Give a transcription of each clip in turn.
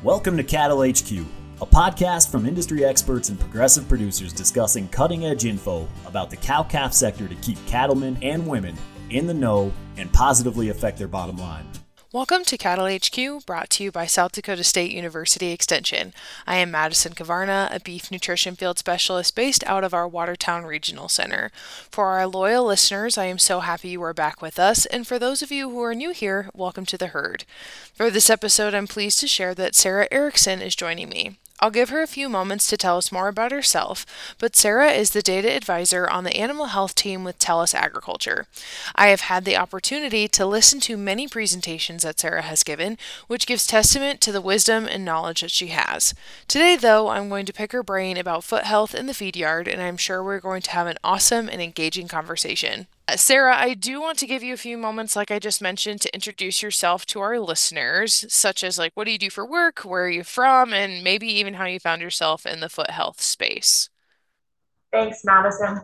Welcome to Cattle HQ, a podcast from industry experts and progressive producers discussing cutting-edge info about the cow-calf sector to keep cattlemen and women in the know and positively affect their bottom line. Welcome to Cattle HQ, brought to you by South Dakota State University Extension. I am Madison Kavarna, a beef nutrition field specialist based out of our Watertown Regional Center. For our loyal listeners, I am so happy you are back with us, and for those of you who are new here, welcome to the herd. For this episode, I'm pleased to share that Sarah Erickson is joining me. I'll give her a few moments to tell us more about herself, but Sarah is the data advisor on the animal health team with TELUS Agriculture. I have had the opportunity to listen to many presentations that Sarah has given, which gives testament to the wisdom and knowledge that she has. Today, though, I'm going to pick her brain about foot health in the feed yard, and I'm sure we're going to have an awesome and engaging conversation. Sarah, I do want to give you a few moments, like I just mentioned, to introduce yourself to our listeners, such as like, what do you do for work, where are you from, and maybe even how you found yourself in the foot health space. Thanks, Madison.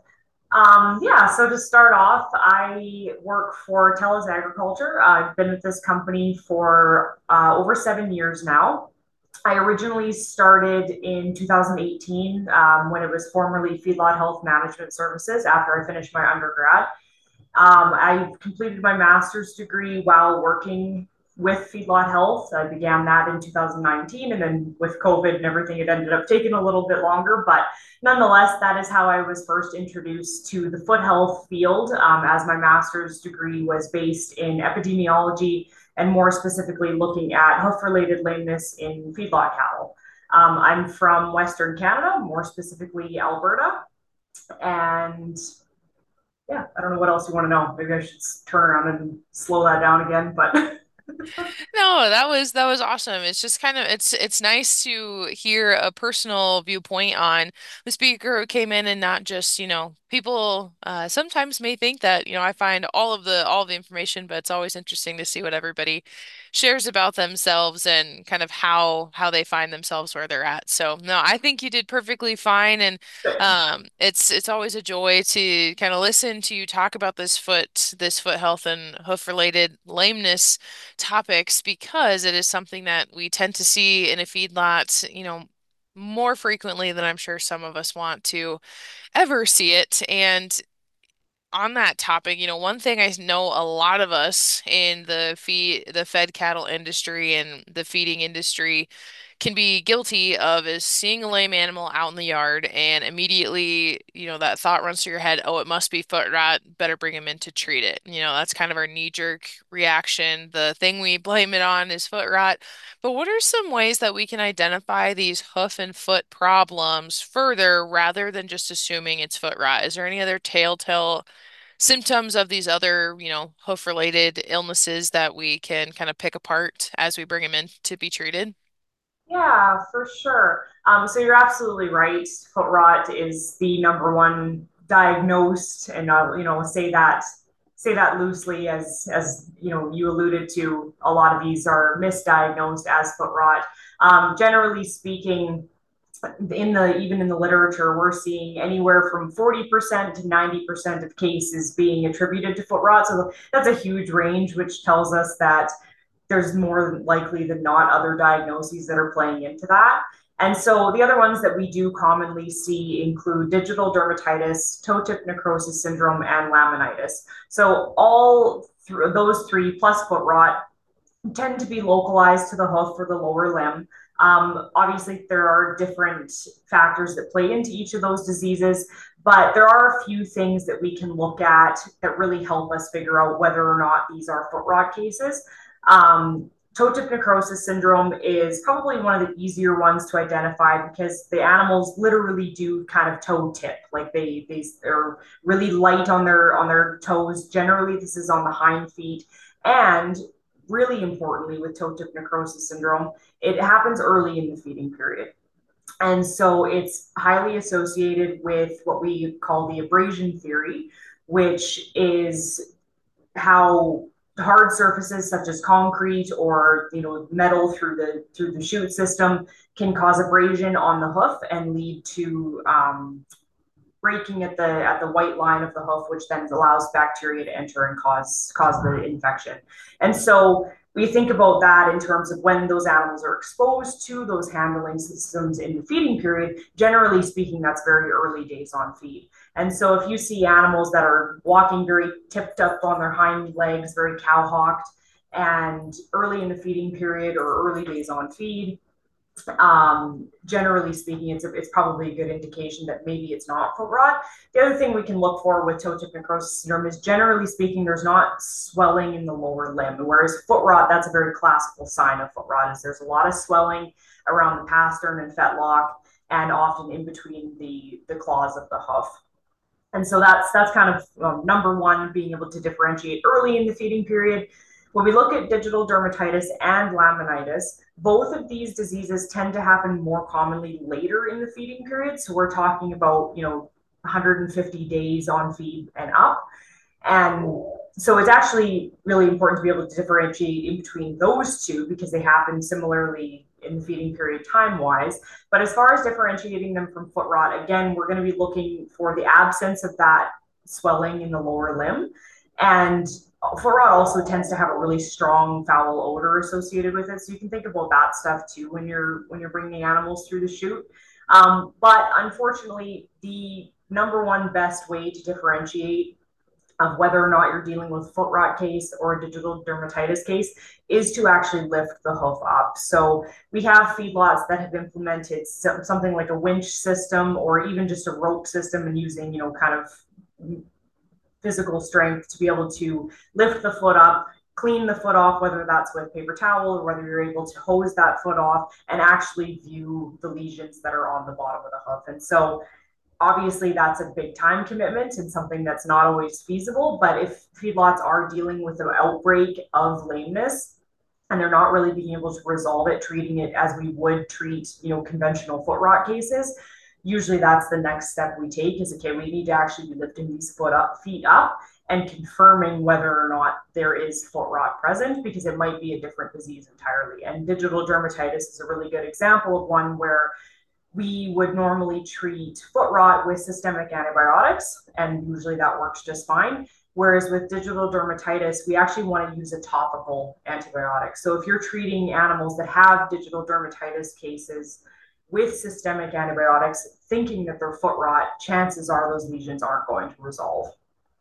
So to start off, I work for TELUS Agriculture. I've been with this company for over 7 years now. I originally started in 2018 when it was formerly Feedlot Health Management Services after I finished my undergrad. I completed my master's degree while working with Feedlot Health. I began that in 2019, and then with COVID and everything, it ended up taking a little bit longer. But nonetheless, that is how I was first introduced to the foot health field, as my master's degree was based in epidemiology and more specifically looking at hoof-related lameness in feedlot cattle. I'm from Western Canada, more specifically Alberta, and yeah, I don't know what else you want to know. Maybe I should turn around and slow that down again, but No, that was awesome. It's just kind of it's nice to hear a personal viewpoint on the speaker who came in and not just, people sometimes may think that, I find all of the information, but it's always interesting to see what everybody shares about themselves and kind of how they find themselves where they're at. So, no, I think you did perfectly fine, and it's always a joy to kind of listen to you talk about this foot health and hoof related lameness topics, because it is something that we tend to see in a feedlot, more frequently than I'm sure some of us want to ever see it. And on that topic, one thing I know a lot of us in the fed cattle industry and the feeding industry can be guilty of is seeing a lame animal out in the yard and immediately, that thought runs through your head, oh, it must be foot rot, better bring him in to treat it. That's kind of our knee-jerk reaction. The thing we blame it on is foot rot. But what are some ways that we can identify these hoof and foot problems further rather than just assuming it's foot rot? Is there any other telltale symptoms of these other, hoof-related illnesses that we can kind of pick apart as we bring them in to be treated? yeah, for sure. So you're absolutely right. Foot rot is the number one diagnosed, and say that loosely, as you alluded to. A lot of these are misdiagnosed as foot rot. Generally speaking, even in the literature, we're seeing anywhere from 40% to 90% of cases being attributed to foot rot. So that's a huge range, which tells us that there's more likely than not other diagnoses that are playing into that. And so the other ones that we do commonly see include digital dermatitis, toe tip necrosis syndrome, and laminitis. So all those three plus foot rot tend to be localized to the hoof or the lower limb. Obviously, there are different factors that play into each of those diseases, but there are a few things that we can look at that really help us figure out whether or not these are foot rot cases. Toe tip necrosis syndrome is probably one of the easier ones to identify because the animals literally do kind of toe tip, like they're really light on their toes. Generally, this is on the hind feet, and really importantly, with toe tip necrosis syndrome, it happens early in the feeding period. And so it's highly associated with what we call the abrasion theory, which is how hard surfaces such as concrete or metal through the chute system can cause abrasion on the hoof and lead to breaking at the white line of the hoof, which then allows bacteria to enter and cause the infection. And so we think about that in terms of when those animals are exposed to those handling systems in the feeding period. Generally speaking, that's very early days on feed. And so if you see animals that are walking very tipped up on their hind legs, very cowhocked, and early in the feeding period or early days on feed, generally speaking, it's probably a good indication that maybe it's not foot rot. The other thing we can look for with toe tip necrosis syndrome is, generally speaking, there's not swelling in the lower limb. Whereas foot rot, that's a very classical sign of foot rot, is there's a lot of swelling around the pastern and fetlock, and often in between the claws of the hoof. And so that's kind of number one, being able to differentiate early in the feeding period. When we look at digital dermatitis and laminitis, both of these diseases tend to happen more commonly later in the feeding period. So we're talking about, 150 days on feed and up. And so it's actually really important to be able to differentiate in between those two because they happen similarly in the feeding period time wise. But as far as differentiating them from foot rot, again, we're going to be looking for the absence of that swelling in the lower limb. And foot rot also tends to have a really strong foul odor associated with it. So you can think about that stuff too when you're bringing animals through the chute. But unfortunately, the number one best way to differentiate of whether or not you're dealing with foot rot case or a digital dermatitis case is to actually lift the hoof up. So we have feedlots that have implemented something like a winch system or even just a rope system and using, kind of physical strength to be able to lift the foot up, clean the foot off, whether that's with paper towel or whether you're able to hose that foot off and actually view the lesions that are on the bottom of the hoof. And so obviously that's a big time commitment and something that's not always feasible. But if feedlots are dealing with an outbreak of lameness and they're not really being able to resolve it, treating it as we would treat, conventional foot rot cases, usually that's the next step we take is, okay, we need to actually be lifting these feet up and confirming whether or not there is foot rot present, because it might be a different disease entirely. And digital dermatitis is a really good example of one where we would normally treat foot rot with systemic antibiotics, and usually that works just fine. Whereas with digital dermatitis, we actually want to use a topical antibiotic. So if you're treating animals that have digital dermatitis cases with systemic antibiotics, thinking that they're foot rot, chances are those lesions aren't going to resolve.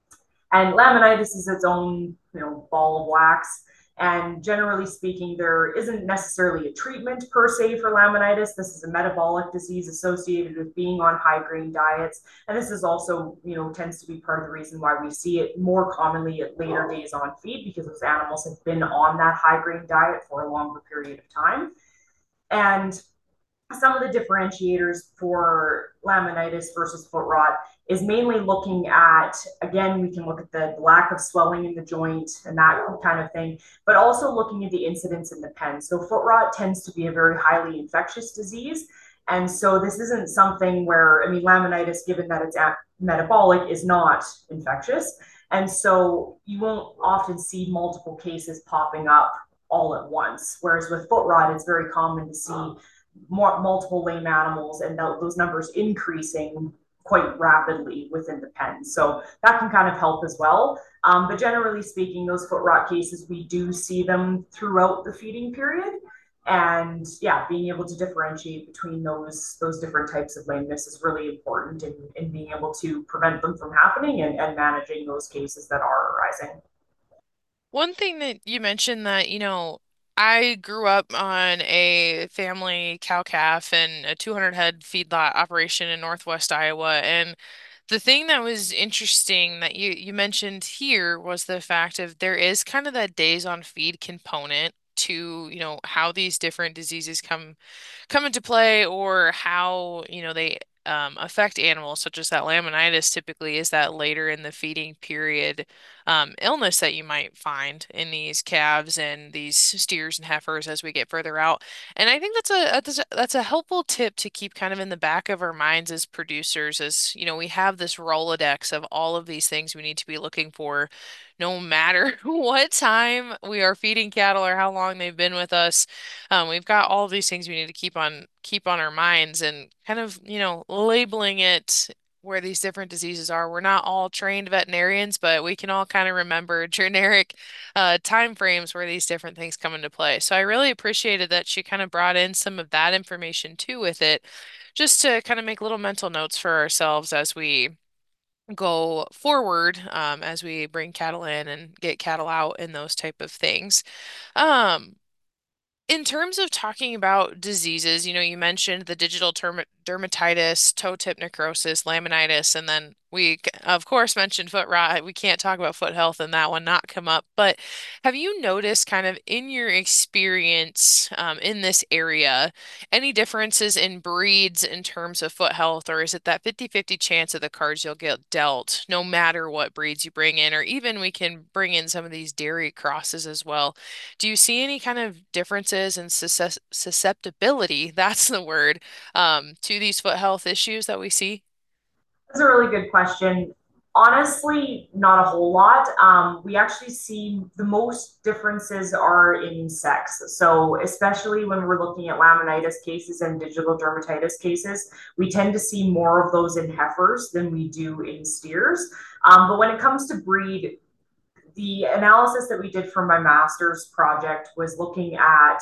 And laminitis is its own, ball of wax. And generally speaking, there isn't necessarily a treatment per se for laminitis. This is a metabolic disease associated with being on high grain diets. And this is also, tends to be part of the reason why we see it more commonly at later days on feed, because those animals have been on that high grain diet for a longer period of time. And some of the differentiators for laminitis versus foot rot is mainly looking at, again, we can look at the lack of swelling in the joint and that kind of thing, but also looking at the incidence in the pen. So foot rot tends to be a very highly infectious disease. And so this isn't something where, laminitis, given that it's metabolic, is not infectious. And so you won't often see multiple cases popping up all at once. Whereas with foot rot, it's very common to see multiple lame animals and those numbers increasing quite rapidly within the pen. So that can kind of help as well. But generally speaking, those foot rot cases, we do see them throughout the feeding period. And yeah, being able to differentiate between those different types of lameness is really important in being able to prevent them from happening and managing those cases that are arising. One thing that you mentioned that, I grew up on a family cow-calf and a 200 head feedlot operation in Northwest Iowa. And the thing that was interesting that you mentioned here was the fact of there is kind of that days on feed component to, how these different diseases come into play, or how, they affect animals, such as that laminitis typically is that later in the feeding period illness that you might find in these calves and these steers and heifers as we get further out. And I think that's a helpful tip to keep kind of in the back of our minds as producers, as we have this Rolodex of all of these things we need to be looking for, no matter what time we are feeding cattle or how long they've been with us. We've got all of these things we need to keep on our minds, and kind of, labeling it where these different diseases are. We're not all trained veterinarians, but we can all kind of remember generic time frames where these different things come into play. So I really appreciated that she kind of brought in some of that information too with it, just to kind of make little mental notes for ourselves as we go forward, as we bring cattle in and get cattle out and those type of things. Um, in terms of talking about diseases, you mentioned the digital dermatitis, toe tip necrosis, laminitis, and then we, of course, mentioned foot rot. We can't talk about foot health and that one not come up. But have you noticed, kind of in your experience in this area, any differences in breeds in terms of foot health, or is it that 50-50 chance of the cards you'll get dealt, no matter what breeds you bring in, or even we can bring in some of these dairy crosses as well? Do you see any kind of differences in susceptibility, that's the word, to these foot health issues that we see? That's a really good question. Honestly, not a whole lot. We actually see the most differences are in sex. So, especially when we're looking at laminitis cases and digital dermatitis cases, we tend to see more of those in heifers than we do in steers. But when it comes to breed, the analysis that we did for my master's project was looking at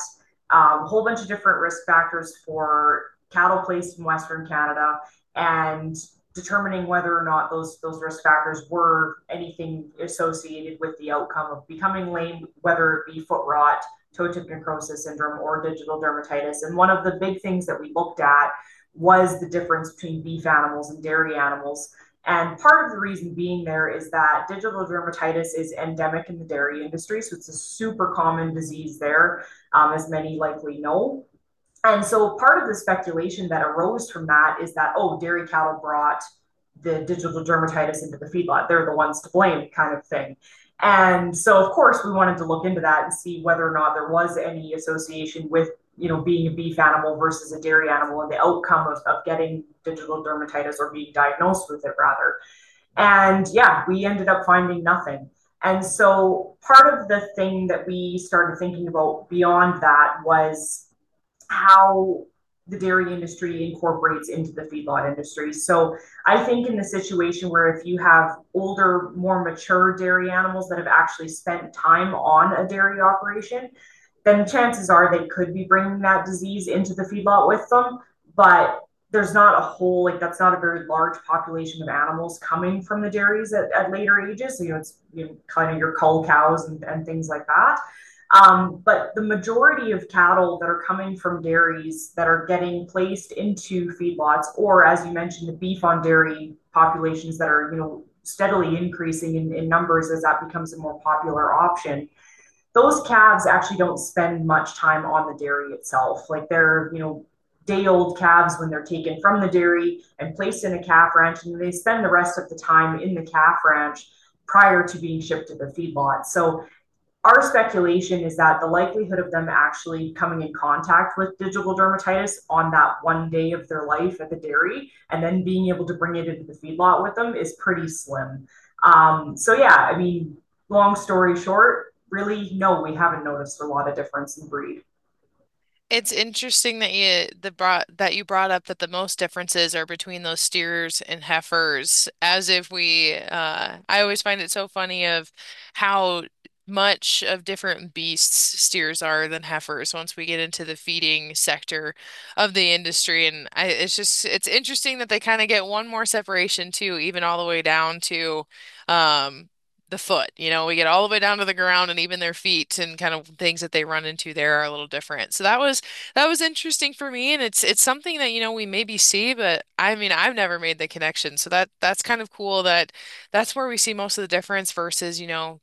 a whole bunch of different risk factors for cattle placed in Western Canada and determining whether or not those risk factors were anything associated with the outcome of becoming lame, whether it be foot rot, toe tip necrosis syndrome, or digital dermatitis. And one of the big things that we looked at was the difference between beef animals and dairy animals. And part of the reason being there is that digital dermatitis is endemic in the dairy industry. So it's a super common disease there, as many likely know. And so part of the speculation that arose from that is that, oh, dairy cattle brought the digital dermatitis into the feedlot. They're the ones to blame, kind of thing. And so, of course, we wanted to look into that and see whether or not there was any association with, being a beef animal versus a dairy animal and the outcome of getting digital dermatitis or being diagnosed with it, rather. And yeah, we ended up finding nothing. And so, part of the thing that we started thinking about beyond that was how the dairy industry incorporates into the feedlot industry. So I think in the situation where if you have older, more mature dairy animals that have actually spent time on a dairy operation, then chances are they could be bringing that disease into the feedlot with them. But there's not a whole, like, that's not a very large population of animals coming from the dairies at later ages. So, it's kind of your cull cows and things like that. But the majority of cattle that are coming from dairies that are getting placed into feedlots, or as you mentioned, the beef on dairy populations that are, steadily increasing in numbers as that becomes a more popular option, those calves actually don't spend much time on the dairy itself. Like they're, day old calves when they're taken from the dairy and placed in a calf ranch, and they spend the rest of the time in the calf ranch prior to being shipped to the feedlot. So our speculation is that the likelihood of them actually coming in contact with digital dermatitis on that one day of their life at the dairy and then being able to bring it into the feedlot with them is pretty slim. So yeah, I mean, long story short, really, no, we haven't noticed a lot of difference in breed. It's interesting that you brought up that the most differences are between those steers and heifers, as if I always find it so funny of how much of different beasts steers are than heifers once we get into the feeding sector of the industry. And it's interesting that they kind of get one more separation too, even all the way down to um the foot. We get all the way down to the ground, and even their feet and kind of things that they run into there are a little different. So that was interesting for me, and it's something that we maybe see, but I mean I've never made the connection. So that's kind of cool that that's where we see most of the difference versus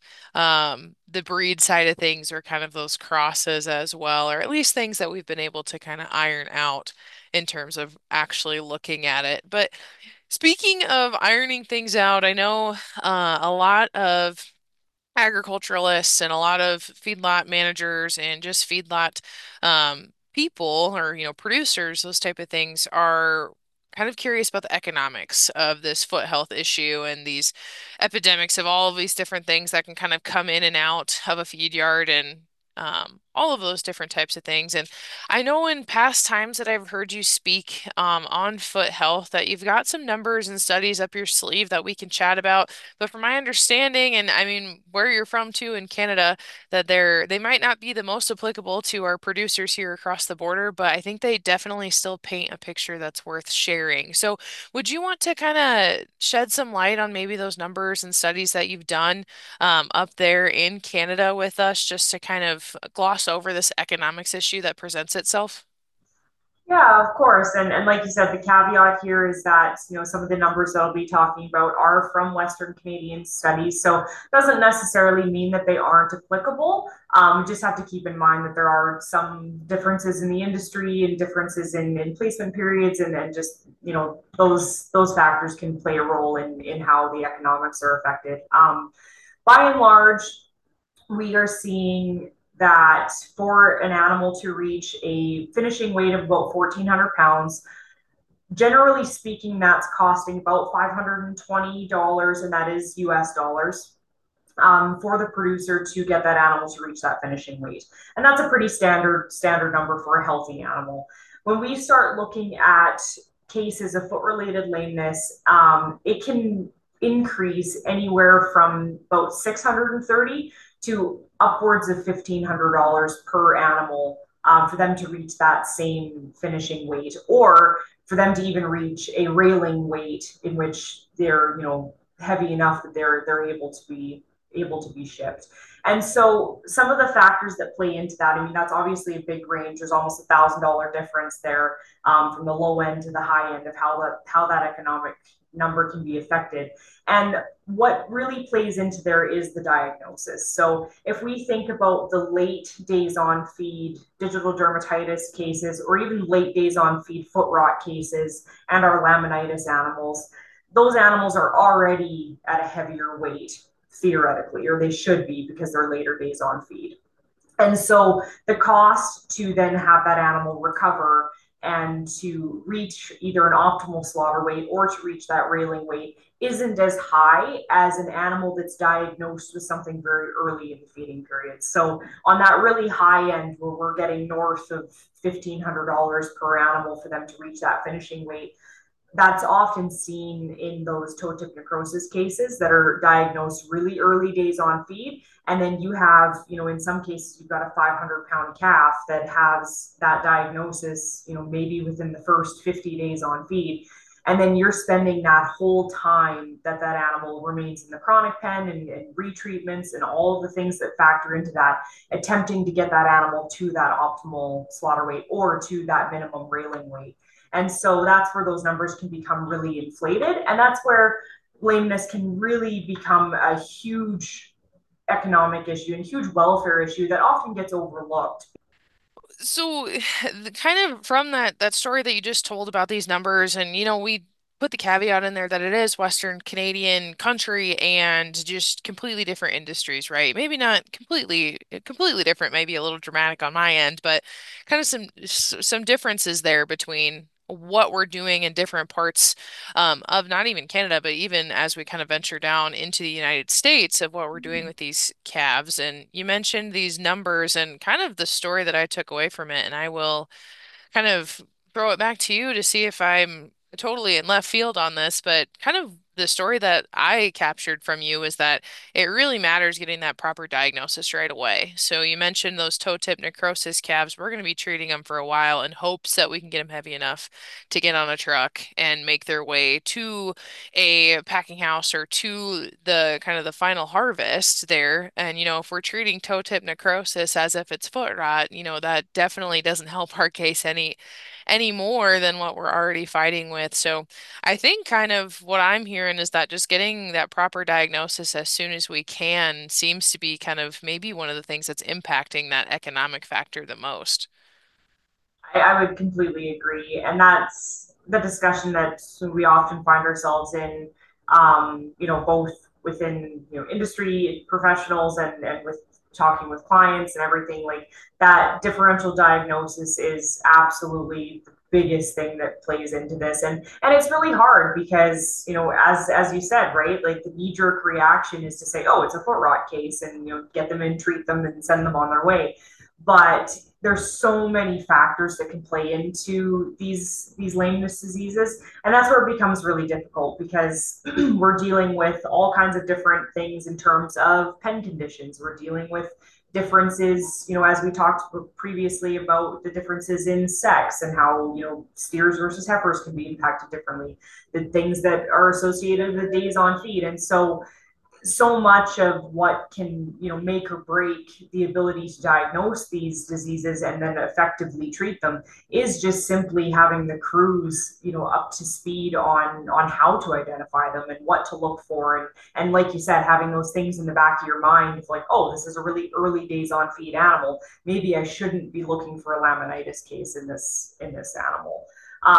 the breed side of things, or kind of those crosses as well, or at least things that we've been able to kind of iron out in terms of actually looking at it. But speaking of ironing things out, I know a lot of agriculturalists and a lot of feedlot managers and just feedlot people, or producers, those type of things, are kind of curious about the economics of this foot health issue and these epidemics of all of these different things that can kind of come in and out of a feed yard and all of those different types of things. And I know in past times that I've heard you speak on foot health that you've got some numbers and studies up your sleeve that we can chat about. But from my understanding, and I mean where you're from too in Canada, that they might not be the most applicable to our producers here across the border, but I think they definitely still paint a picture that's worth sharing. So would you want to kind of shed some light on maybe those numbers and studies that you've done up there in Canada with us, just to kind of gloss over this economics issue that presents itself? Yeah, of course. And like you said, the caveat here is that, some of the numbers that I'll be talking about are from Western Canadian studies. So it doesn't necessarily mean that they aren't applicable. You just have to keep in mind that there are some differences in the industry and differences in placement periods, and just, those factors can play a role in how the economics are affected. By and large, we are seeing that for an animal to reach a finishing weight of about 1,400 pounds, generally speaking, that's costing about $520, and that is US dollars, for the producer to get that animal to reach that finishing weight. And that's a pretty standard number for a healthy animal. When we start looking at cases of foot related lameness, it can increase anywhere from about 630 to upwards of $1,500 per animal, for them to reach that same finishing weight, or for them to even reach a railing weight in which they're, heavy enough that they're able to be shipped. And so some of the factors that play into that, I mean, that's obviously a big range. There's almost $1,000 difference there, from the low end to the high end of how that economic number can be affected. And what really plays into there is the diagnosis. So if we think about the late days on feed digital dermatitis cases, or even late days on feed foot rot cases, and our laminitis animals, those animals are already at a heavier weight, theoretically, or they should be, because they're later days on feed. And so the cost to then have that animal recover and to reach either an optimal slaughter weight or to reach that railing weight isn't as high as an animal that's diagnosed with something very early in the feeding period. So on that really high end, where we're getting north of $1,500 per animal for them to reach that finishing weight, that's often seen in those toe tip necrosis cases that are diagnosed really early days on feed. And then you have, in some cases, you've got a 500-pound calf that has that diagnosis, maybe within the first 50 days on feed. And then you're spending that whole time that animal remains in the chronic pen, and retreatments and all of the things that factor into that, attempting to get that animal to that optimal slaughter weight or to that minimum railing weight. And so that's where those numbers can become really inflated. And that's where lameness can really become a huge economic issue and huge welfare issue that often gets overlooked. So, kind of from that story that you just told about these numbers, and we put the caveat in there that it is Western Canadian country and just completely different industries, right? Maybe not completely different, maybe a little dramatic on my end, but kind of some differences there between what we're doing in different parts of not even Canada, but even as we kind of venture down into the United States, of what we're doing with these calves. And you mentioned these numbers and kind of the story that I took away from it, and I will kind of throw it back to you to see if I'm totally in left field on this, but kind of the story that I captured from you is that it really matters getting that proper diagnosis right away. So you mentioned those toe tip necrosis calves. We're going to be treating them for a while in hopes that we can get them heavy enough to get on a truck and make their way to a packing house or to the kind of the final harvest there. And if we're treating toe tip necrosis as if it's foot rot, that definitely doesn't help our case any more than what we're already fighting with. So I think kind of what I'm hearing is that just getting that proper diagnosis as soon as we can seems to be kind of maybe one of the things that's impacting that economic factor the most. I would completely agree. And that's the discussion that we often find ourselves in, both within, industry professionals, and with talking with clients and everything. Like, that differential diagnosis is absolutely the biggest thing that plays into this. And it's really hard because, as you said, right, like the knee jerk reaction is to say, oh, it's a foot rot case, and, get them in, treat them, and send them on their way. but there's so many factors that can play into these lameness diseases, and that's where it becomes really difficult because we're dealing with all kinds of different things in terms of pen conditions. We're dealing with differences, as we talked previously about the differences in sex and how, steers versus heifers can be impacted differently, the things that are associated with days on feed. And so much of what can, make or break the ability to diagnose these diseases and then effectively treat them is just simply having the crews, up to speed on how to identify them and what to look for. And like you said, having those things in the back of your mind, it's like, oh, this is a really early days on feed animal, maybe I shouldn't be looking for a laminitis case in this animal.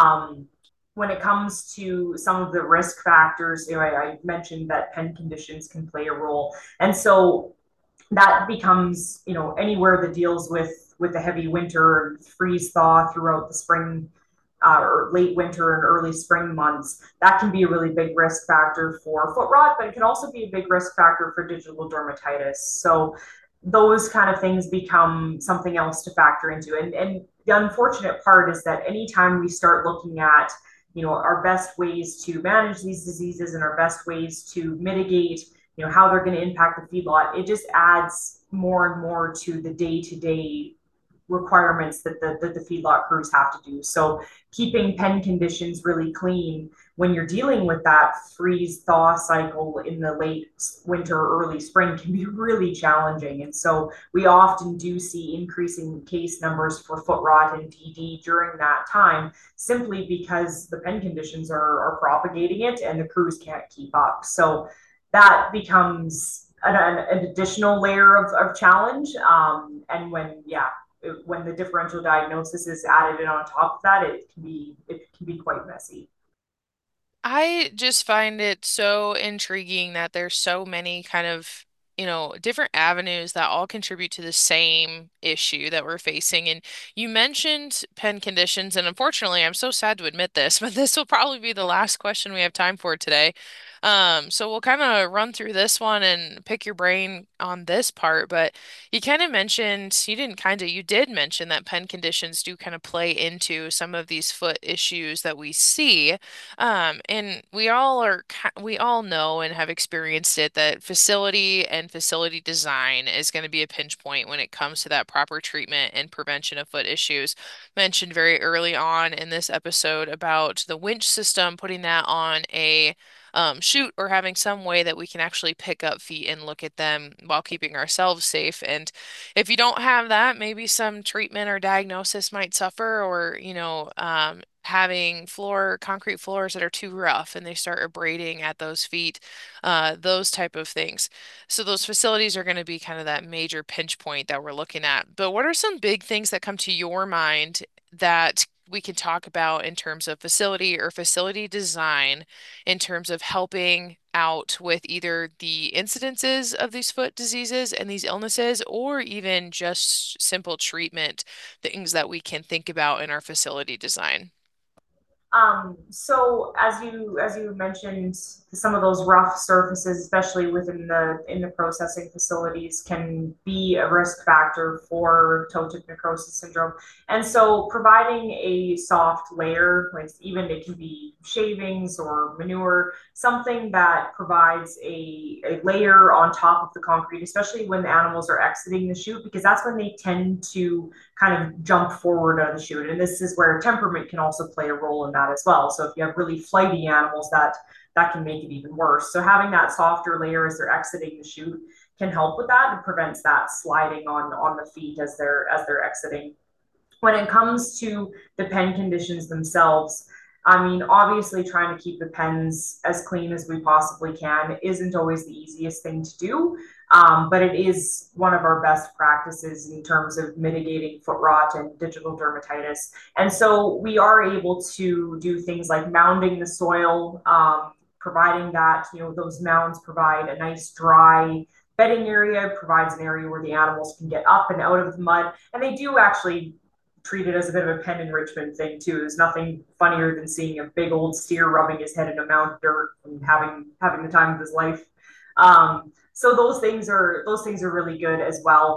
When it comes to some of the risk factors, I mentioned that pen conditions can play a role. And so that becomes, anywhere that deals with the heavy winter and freeze thaw throughout the spring, or late winter and early spring months, that can be a really big risk factor for foot rot, but it can also be a big risk factor for digital dermatitis. So those kind of things become something else to factor into. And the unfortunate part is that anytime we start looking at, our best ways to manage these diseases and our best ways to mitigate, how they're going to impact the feedlot, it just adds more and more to the day-to-day requirements that the feedlot crews have to do. So keeping pen conditions really clean when you're dealing with that freeze thaw cycle in the late winter, early spring can be really challenging. And so we often do see increasing case numbers for foot rot and DD during that time, simply because the pen conditions are propagating it and the crews can't keep up. So that becomes an additional layer of challenge. And when the differential diagnosis is added in on top of that, it can be quite messy. I just find it so intriguing that there's so many kind of, different avenues that all contribute to the same issue that we're facing. And you mentioned pen conditions, and unfortunately, I'm so sad to admit this, but this will probably be the last question we have time for today. So we'll kind of run through this one and pick your brain on this part, but you kind of mentioned, you did mention that pen conditions do kind of play into some of these foot issues that we see. And we all know and have experienced it that facility and facility design is going to be a pinch point when it comes to that proper treatment and prevention of foot issues. Mentioned very early on in this episode about the winch system, putting that on a chute or having some way that we can actually pick up feet and look at them while keeping ourselves safe. And if you don't have that, maybe some treatment or diagnosis might suffer, or, having concrete floors that are too rough and they start abrading at those feet, those type of things. So those facilities are going to be kind of that major pinch point that we're looking at. But what are some big things that come to your mind that we can talk about in terms of facility or facility design, in terms of helping out with either the incidences of these foot diseases and these illnesses, or even just simple treatment, things that we can think about in our facility design? So as you mentioned, some of those rough surfaces, especially within the processing facilities, can be a risk factor for toe tip necrosis syndrome. And so providing a soft layer, like even it can be shavings or manure, something that provides a layer on top of the concrete, especially when the animals are exiting the chute, because that's when they tend to kind of jump forward out of the chute. And this is where temperament can also play a role in that as well. So if you have really flighty animals, that can make it even worse. So having that softer layer as they're exiting the chute can help with that and prevents that sliding on the feet as they're exiting. When it comes to the pen conditions themselves, I mean, obviously trying to keep the pens as clean as we possibly can isn't always the easiest thing to do, but it is one of our best practices in terms of mitigating foot rot and digital dermatitis. And so we are able to do things like mounding the soil, providing that, those mounds provide a nice dry bedding area, provides an area where the animals can get up and out of the mud. And they do actually treat it as a bit of a pen enrichment thing too. There's nothing funnier than seeing a big old steer rubbing his head in a mound of dirt and having the time of his life. So those things are really good as well.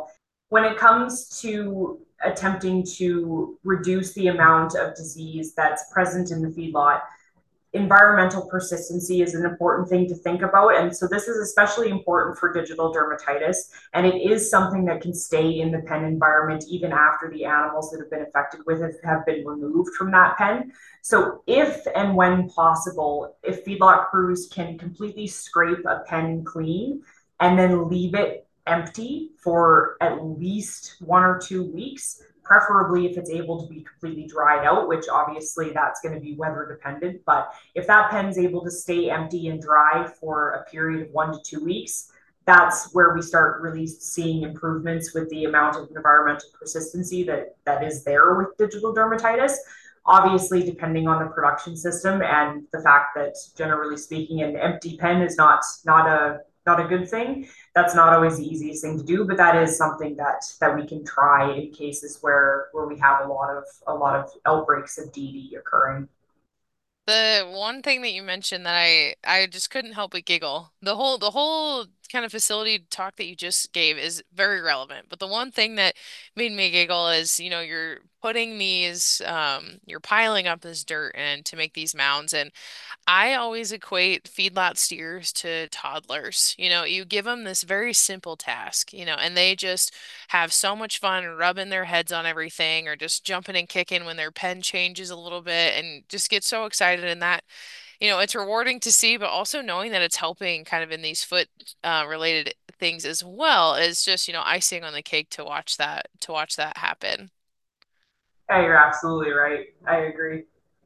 when it comes to attempting to reduce the amount of disease that's present in the feedlot, environmental persistency is an important thing to think about. And so this is especially important for digital dermatitis. And it is something that can stay in the pen environment even after the animals that have been affected with it have been removed from that pen. So if and when possible, if feedlot crews can completely scrape a pen clean and then leave it empty for at least 1 or 2 weeks, preferably if it's able to be completely dried out, which obviously that's going to be weather dependent. But if that pen's able to stay empty and dry for a period of 1 to 2 weeks, that's where we start really seeing improvements with the amount of environmental persistency that is there with digital dermatitis. Obviously, depending on the production system and the fact that, generally speaking, an empty pen is not a good thing. That's not always the easiest thing to do, but that is something that we can try in cases where we have a lot of outbreaks of DD occurring. The one thing that you mentioned that I just couldn't help but giggle. The whole kind of facility talk that you just gave is very relevant. But the one thing that made me giggle is, you're putting these you're piling up this dirt and to make these mounds, and I always equate feedlot steers to toddlers. You give them this very simple task, and they just have so much fun rubbing their heads on everything or just jumping and kicking when their pen changes a little bit and just get so excited. And that, it's rewarding to see, but also knowing that it's helping kind of in these foot related things as well is just, icing on the cake to watch that happen. Yeah, you're absolutely right. I agree.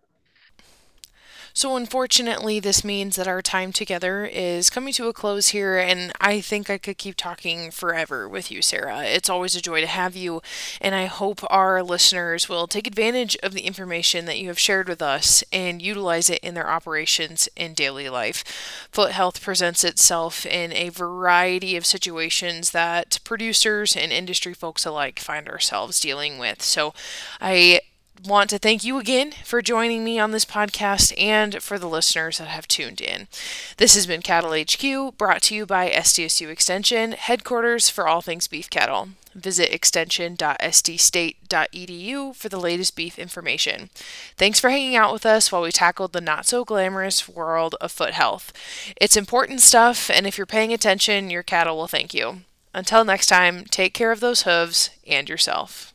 So, unfortunately, this means that our time together is coming to a close here, and I think I could keep talking forever with you, Sarah. It's always a joy to have you, and I hope our listeners will take advantage of the information that you have shared with us and utilize it in their operations in daily life. Foot health presents itself in a variety of situations that producers and industry folks alike find ourselves dealing with. So, I want to thank you again for joining me on this podcast and for the listeners that have tuned in. This has been Cattle HQ, brought to you by SDSU Extension, headquarters for all things beef cattle. Visit extension.sdstate.edu for the latest beef information. Thanks for hanging out with us while we tackled the not-so-glamorous world of foot health. It's important stuff, and if you're paying attention, your cattle will thank you. Until next time, take care of those hooves and yourself.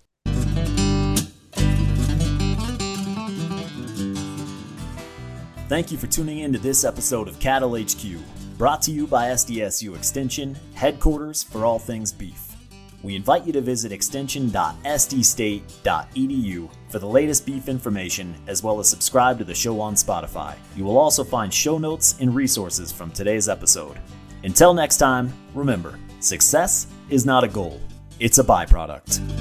Thank you for tuning in to this episode of Cattle HQ, brought to you by SDSU Extension, headquarters for all things beef. We invite you to visit extension.sdstate.edu for the latest beef information, as well as subscribe to the show on Spotify. You will also find show notes and resources from today's episode. Until next time, remember, success is not a goal, it's a byproduct.